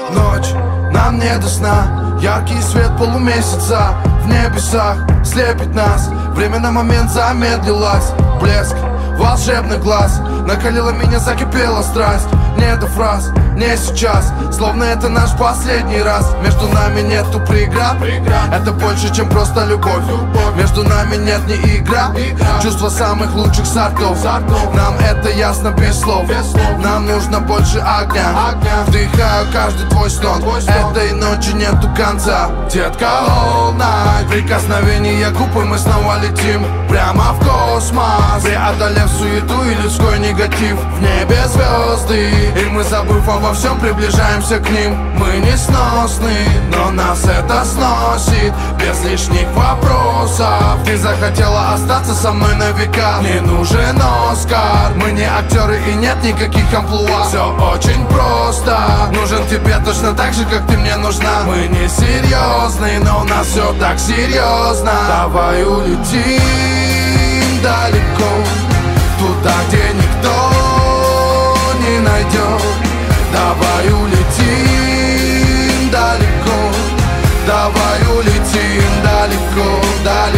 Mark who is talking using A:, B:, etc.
A: Ночь, нам не до сна. Яркий свет полумесяца в небесах слепит нас. Время на момент замедлилось. Блеск волшебных глаз накалила меня, закипела страсть. Не до фраз, не сейчас, словно это наш последний раз. Между нами нету преград, это больше, чем просто любовь. Между нами нет ни игра, чувства самых лучших сортов. Нам это ясно без слов, нам нужно больше огня. Вдыхаю каждый твой стон, этой ночи нету конца. Детка, all night, прикосновение губ, и мы снова летим прямо в космос, преодолев суету и людской негатив. В небе звезды, и мы, забыв обо всем, приближаемся к ним. Мы несносны, но нас это сносит без лишних вопросов. Ты захотела остаться со мной на века, не нужен Оскар. Мы не актеры и нет никаких амплуа. Все очень просто, нужен тебе точно так же, как ты мне нужна. Мы не серьезны, но у нас все так серьезно. Давай улетим далеко, туда, где никто не найдет. Давай улетим далеко, давай улетим далеко, далеко.